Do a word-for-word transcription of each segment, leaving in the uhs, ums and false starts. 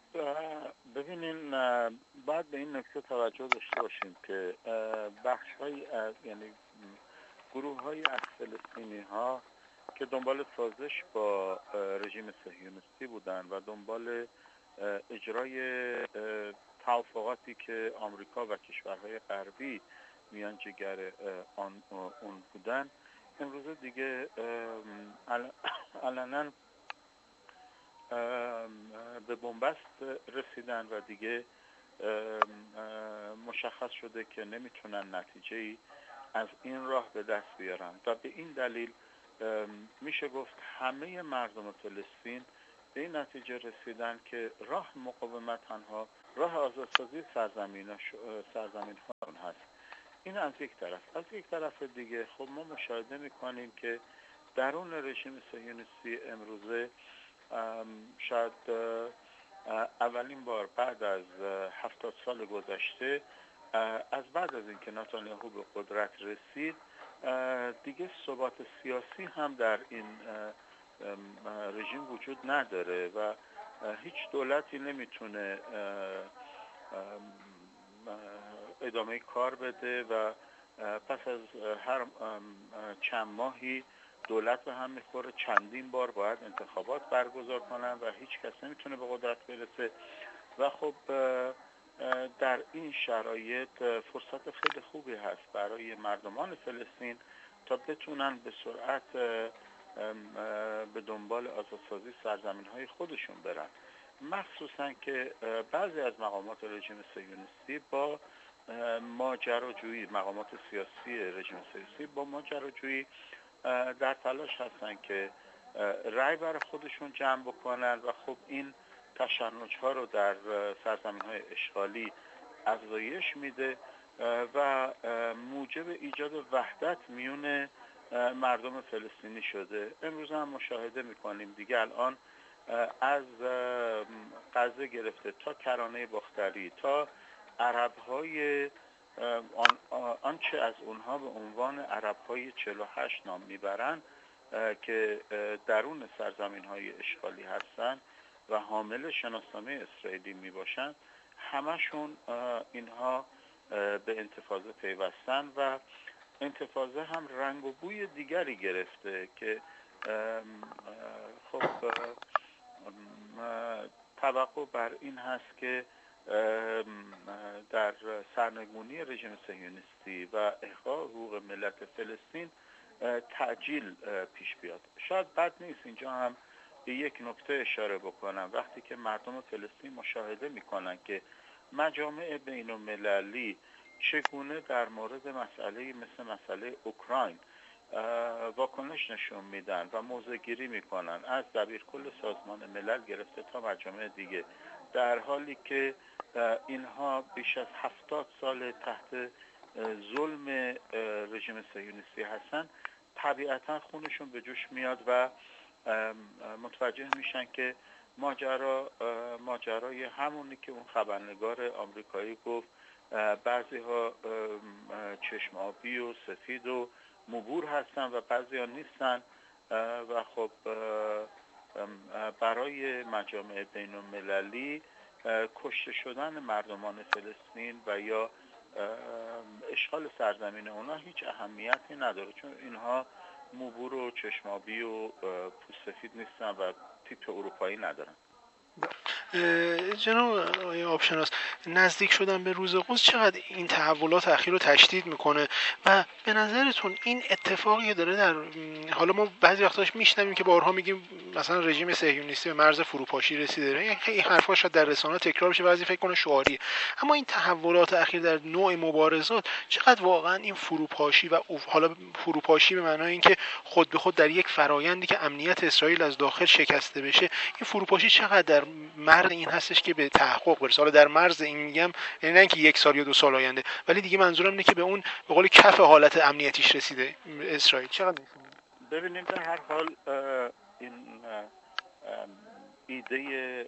ببینین باید به این نکته توجه داشته باشیم که بخش های از یعنی گروه های از فلسطینی ها که دنبال سازش با رژیم صهیونیستی بودن و دنبال اجرای توافقاتی که آمریکا و کشورهای غربی میانجیگر آن اون بودن، امروز دیگه علنا به بنبست رسیدن و دیگه مشخص شده که نمیتونن نتیجه‌ای از این راه به دست بیارن و به این دلیل میشه گفت همه مردم فلسطین به این نتیجه رسیدن که راه مقاومت تنها راه آزادسازی سرزمین سرزمین هاشون هست. این از یک طرف. از یک طرف دیگه خب ما مشاهده میکنیم که درون رژیم صهیونیستی امروزه شاید اولین بار بعد از هفتاد سال گذشته، از بعد از اینکه نتانیاهو به قدرت رسید، دیگه ثبات سیاسی هم در این رژیم وجود نداره و هیچ دولتی نمیتونه ادامه کار بده و پس از هر چند ماهی دولت به هم میخوره، چندین بار باید انتخابات برگزار کنن و هیچ کس نمیتونه به قدرت برسه و خب در این شرایط فرصت خیلی خوبی هست برای مردمان فلسطین تا بتونن به سرعت به دنبال آزادسازی سرزمین‌های خودشون برن، مخصوصا که بعضی از مقامات رژیم صهیونیستی با ماجراجویی، مقامات سیاسی رژیم صهیونیستی با ماجراجویی در تلاش هستن که رأی برای خودشون جمع بکنن و خب این تشنج‌ها رو در سرزمین‌های اشغالی افزایش میده و موجب ایجاد وحدت میون مردم فلسطینی شده. امروز هم مشاهده میکنیم دیگه الان از غزه گرفته تا کرانه باختری تا عرب‌های آنچه از اونها به عنوان عرب‌های چهل و هشت نام میبرن که درون سرزمین‌های اشغالی هستن و حامل شناسنامه اسرائیلی میباشن، همشون اینها به انتفاضه پیوستن و انتفاضه هم رنگ و بوی دیگری گرفته که خب توقع بر این هست که در سرنگونی رژیم صهیونیستی و احقاق حقوق ملت فلسطین تعجیل پیش بیاد. شاید بد نیست اینجا هم به یک نکته اشاره بکنم. وقتی که مردم فلسطین مشاهده میکنن که مجامع بین المللی چگونه در مورد مسئله مثل مسئله اوکراین واکنش نشون میدن و موضع گیری میکنن، از دبیرکل سازمان ملل گرفته تا مجامع دیگه، در حالی که اینها بیش از هفتاد سال تحت ظلم رژیم صهیونیستی هستن، طبیعتا خونشون به جوش میاد و متوجه میشن که ماجرا ماجرای همونی که اون خبرنگار آمریکایی گفت، بعضی ها چشم آبی و سفید و مبور هستن و بعضی ها نیستن و خب برای مجامع بین المللی کشته شدن مردمان فلسطین و یا اشغال سرزمین اونا هیچ اهمیتی نداره، چون اینها مبور و چشم آبی و پوست سفید نیستن و تیپ اروپایی ندارن. جناب آقای آبشناس، نزدیک شدن به روز قدس چقدر این تحولات اخیر رو تشدید میکنه و به نظرتون این اتفاقی داره در حالا ما بعضی وقتاش میشنویم که بارها میگیم مثلا رژیم صهیونیستی به مرز فروپاشی رسیده، این حرفا شاید در رسانه تکرار بشه، بعضی فکر کنه شعاریه، اما این تحولات اخیر در نوع مبارزات چقدر واقعا این فروپاشی و حالا فروپاشی به معنای اینکه خود به خود در یک فرایندی که امنیت اسرائیل از داخل شکسته بشه، این فروپاشی چقدر در مرز این هستش که به تحقق برسه؟ حالا در مرز این میگم یعنی نه اینکه یک سال یا دو سال آینده، ولی دیگه منظورم اینه که به اون به قول کف حالت امنیتیش رسیده اسرائیل. چقدر ببینیم در هر حال این ایده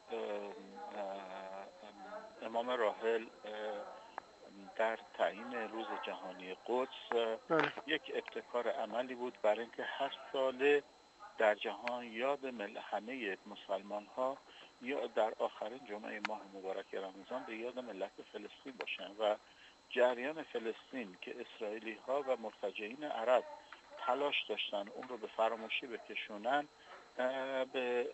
امام راحل در تعیین روز جهانی قدس یک ابتکار عملی بود برای اینکه هر ساله در جهان یاد مل همه مسلمان ها یا در آخرین جمعه ماه مبارک رمضان به یاد ملت فلسطین باشن و جریان فلسطین که اسرائیلی ها و مرتجعین عرب تلاش داشتن اون رو به فراموشی بکشونن به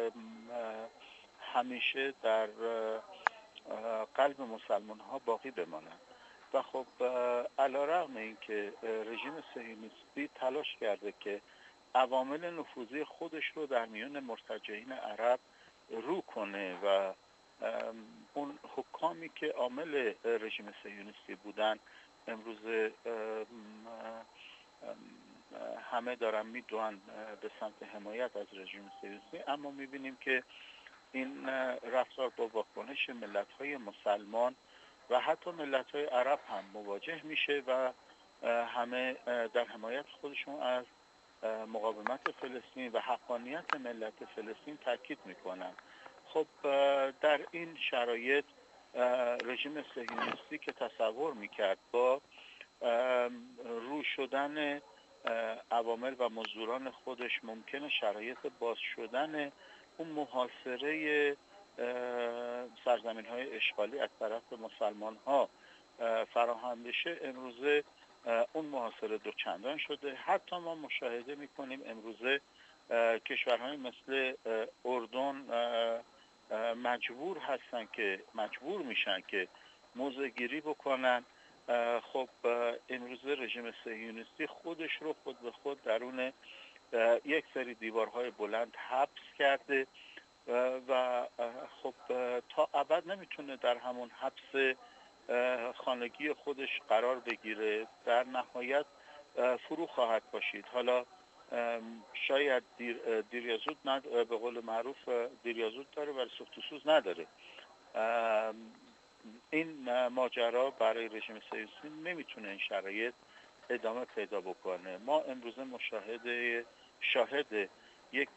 همیشه در قلب مسلمان ها باقی بمانند. و خب علیرغم این که رژیم صهیونیستی تلاش کرده که عوامل نفوذی خودش رو در میان مرتجعین عرب رو کنه و اون حکامی که عامل رژیم صهیونیستی بودن امروز همه دارن میدونن به سمت حمایت از رژیم صهیونیستی، اما میبینیم که این رفتار با واکنش ملت‌های مسلمان و حتی ملت‌های عرب هم مواجه میشه و همه در حمایت خودشون از مقاومت فلسطین و حقانیت ملت فلسطین تاکید میکنن. خب در این شرایط رژیم صهیونیستی که تصور میکرد با رو شدن عوامل و مزدوران خودش ممکنه شرایط باز شدن اون محاصره سرزمین های اشغالی از طرف مسلمان ها فراهم بشه، امروزه اون محاصره دوچندان شده. حتی ما مشاهده میکنیم امروزه کشورهای مثل اردن مجبور هستن که مجبور میشن که موضع گیری بکنن. خب امروزه رژیم صهیونیستی خودش رو خود به خود درون یک سری دیوارهای بلند حبس کرده و خب تا ابد نمیتونه در همون حبس خانگی خودش قرار بگیره، در نهایت فرو خواهد باشید. حالا شاید دیر, دیر یا زود ند... به قول معروف دیر یا زود داره ولی سوخت و سوز نداره. این ماجرا برای رژیم صهیونیستی نمیتونه این شرایط ادامه پیدا بکنه. ما امروزه مشاهده شاهد یک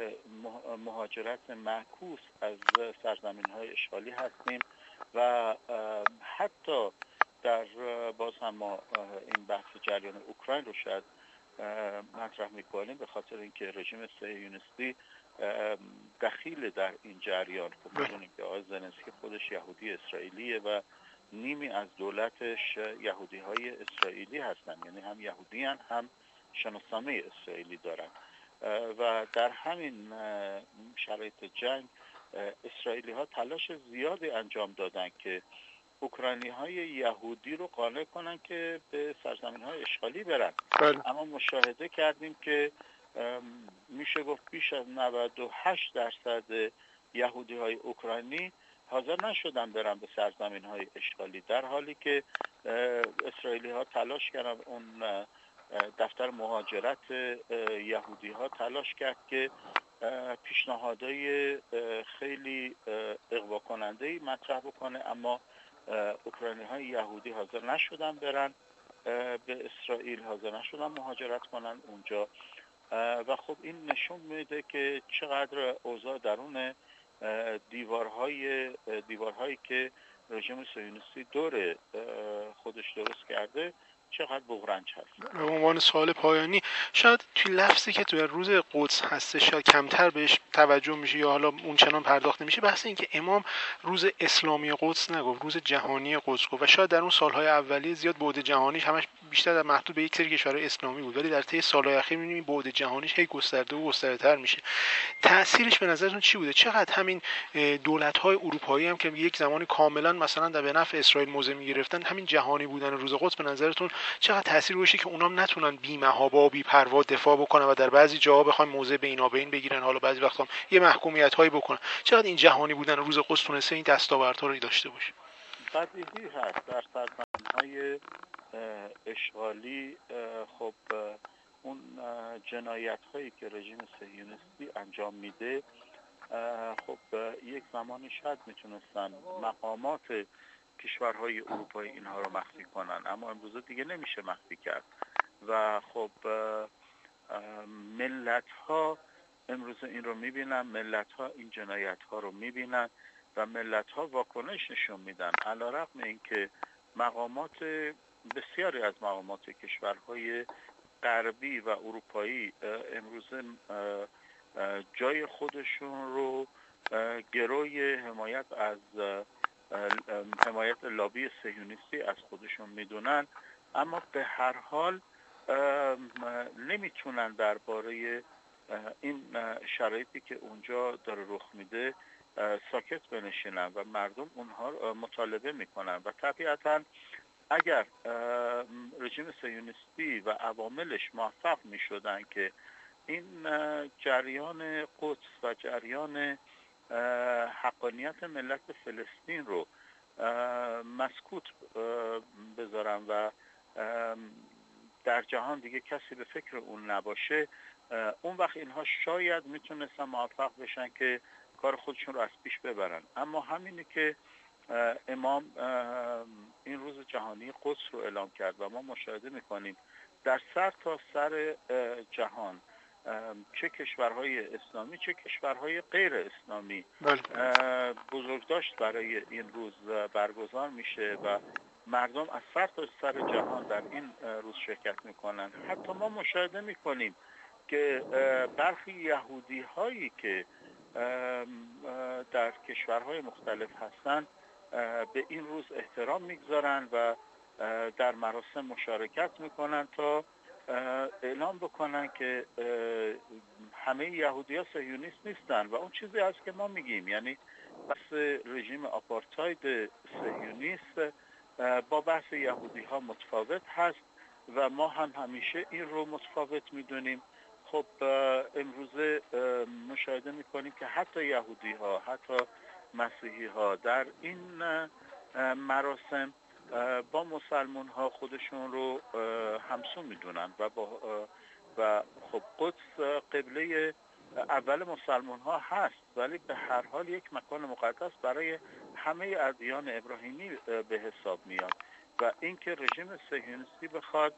مهاجرت معکوس از سرزمین‌های اشغالی هستیم و حتی در باز هم ما این بحث جریان اوکراین رو شاید مطرح می‌کنیم به خاطر اینکه رژیم صهیونیستی دخیل در این جریان. خب می‌دونیم که آقای زلنسکی خودش یهودی اسرائیلیه و نیمی از دولتش یهودی‌های اسرائیلی هستن، یعنی هم یهودیان هم شناسنامه اسرائیلی دارن و در همین شرایط جنگ اسرائیلی ها تلاش زیادی انجام دادن که اوکراینی های یهودی رو قانع کنن که به سرزمین های اشغالی برن. بله. اما مشاهده کردیم که میشه گفت بیش از نود و هشت درصد یهودی های اوکراینی حاضر نشدن برن به سرزمین های اشغالی، در حالی که اسرائیلی ها تلاش کردن. اون دفتر مهاجرت یهودی ها تلاش کرد که پیشنهادهای خیلی اغوا کننده‌ای مطرح بکنه، اما اوکراینی های یهودی حاضر نشدن برن به اسرائیل، حاضر نشدن مهاجرت کنن اونجا و خب این نشون میده که چقدر اوضاع درون دیوارهای دیوارهایی که رژیم صهیونیستی دور خودش درست کرده چقدر بغرنج هست. به عنوان سوال پایانی، شاید توی لفظی که توی روز قدس هستش شاید کمتر بهش توجه میشه یا حالا اون چنان پرداخته میشه، بحث این که امام روز اسلامی قدس نگفت، روز جهانی قدس گفت و شاید در اون سالهای اولیه زیاد بعد جهانیش همش بیشتر در محدود به یک سری کشورهای اسلامی بود، ولی در طی سالهای اخیر می‌بینیم بعد جهانیش هی گسترده و گسترده‌تر میشه. تأثیرش به نظرتون چی بوده؟ چقدر همین دولت‌های اروپایی هم که یک زمانی کاملا مثلا در به نفع اسرائیل موضع می‌گرفتن، همین جهانی بودن روز قدس به نظرتون چقدر تاثیر گذاشته که اونام نتونن بی‌محابا و بی‌پروا دفاع بکنن و در بعضی جاها بخوایم موضع بینابین بگیرن، حالا بعضی وقتا یه محکومیت‌هایی بکنن؟ چقدر این جهانی بودن روز قدس تونسته این دستاوردها رو داشته باشه؟ بدیهی هست در سرزمین‌های اشغالی خب اون جنایت‌هایی که رژیم صهیونیستی انجام میده خب یک زمانی شاید میتونستن مقامات کشورهای اروپایی اینها رو مخفی کنن، اما امروزه دیگه نمیشه مخفی کرد و خب ملت ها امروزه این رو میبینن، ملت ها این جنایت ها رو میبینن و ملت ها واکنش نشون میدن، علیرغم اینکه مقامات بسیاری از مقامات کشورهای غربی و اروپایی امروزه جای خودشون رو گروی حمایت از حمایت لابی صهیونیستی از خودشون میدونن، اما به هر حال نمیتونن درباره این شرایطی که اونجا داره رخ میده ساکت بنشینن و مردم اونها مطالبه میکنن و طبیعتاً اگر رژیم صهیونیستی و عواملش موفق میشدن که این جریان قدس و جریان حقانیت ملت فلسطین رو مسکوت بذارن و در جهان دیگه کسی به فکر اون نباشه، اون وقت اینها شاید میتونستن موفق بشن که کار خودشون رو از پیش ببرن. اما همینی که امام این روز جهانی قدس رو اعلام کرد و ما مشاهده میکنیم در سر تا سر جهان چه کشورهای اسلامی چه کشورهای غیر اسلامی بزرگداشت برای این روز برگزار میشه و مردم از سر تا سر جهان در این روز شرکت میکنن. حتی ما مشاهده میکنیم که برخی یهودی هایی که در کشورهای مختلف هستند به این روز احترام میگذارن و در مراسم مشارکت میکنن تا اعلام بکنن که همه یهودی ها صهیونیست نیستن و اون چیزی هست که ما میگیم، یعنی بحث رژیم آپارتاید صهیونیست با بحث یهودی ها متفاوت هست و ما هم همیشه این رو متفاوت میدونیم. خب امروزه مشاهده میکنیم که حتی یهودی ها حتی مسیحی ها در این مراسم با مسلمان ها خودشون رو همسو میدونن و با و خب قدس قبله اول مسلمان ها هست، ولی به هر حال یک مکان مقدس برای همه ادیان ابراهیمی به حساب میاد و اینکه رژیم صهیونیستی بخواد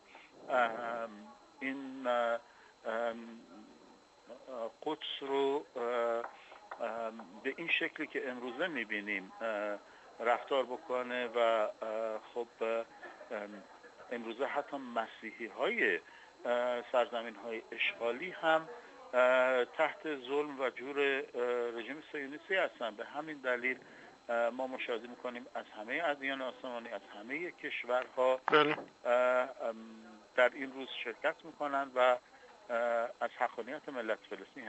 این قدس رو به این شکلی که امروزه میبینیم رفتار بکنه و خب امروزه حتی مسیحی های سرزمین های اشغالی هم تحت ظلم و جور رژیم صهیونیستی هستن. به همین دلیل ما مشاهده میکنیم از همه ادیان آسمانی از همه کشورها در این روز شرکت میکنن و از حقانیت ملت فلسطین